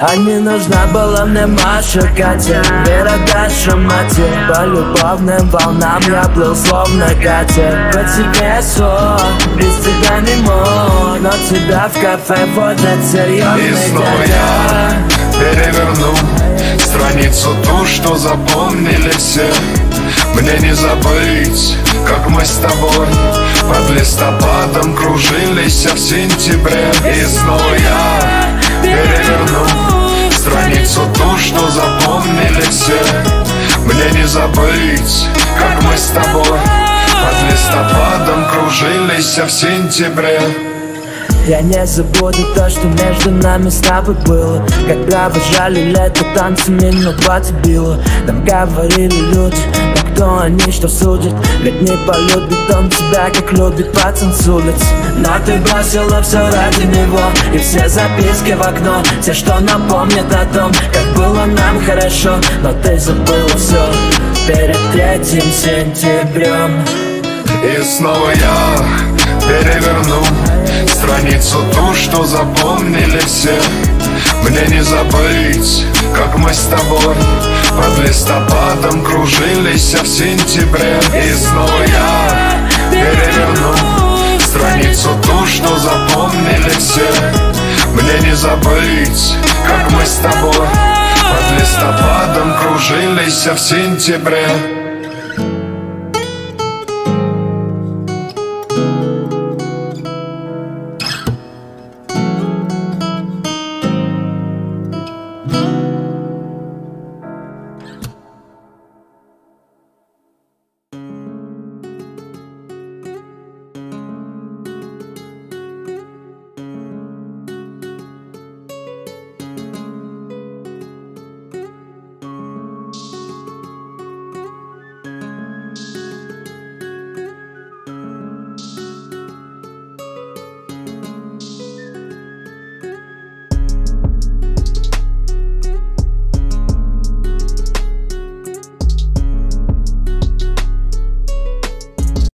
Не нужна была мне Маша, Катя, Вера, Даша, Матя. По любовным волнам я плыл словно катер. По тебе сон, без тебя не мог, но тебя в кафе водят серьезный и снова дядя. Я переверну страницу ту, что запомнили все. Мне не забыть, как мы с тобой под листопадом кружились в сентябре. И снова я переверну страницу ту, что запомнили все. Мне не забыть, как мы с тобой под листопадом кружились в сентябре. Я не забуду то, что между нами с тобой было, когда обожали лето танцы минут 20 било. Нам говорили люди, но кто они, что судят? Ведь не полюбит он тебя, как любит пацан с улиц. Но ты бросила все ради него, и все записки в окно, все, что напомнят о том, как было нам хорошо. Но ты забыла все перед 3 сентябрем. И снова я переверну страницу ту, что запомнили все. Мне не забыть, как мы с тобой под листопадом кружились в сентябре. И снова я переверну страницу ту, что запомнили все. Мне не забыть, как мы с тобой под листопадом кружились в сентябре.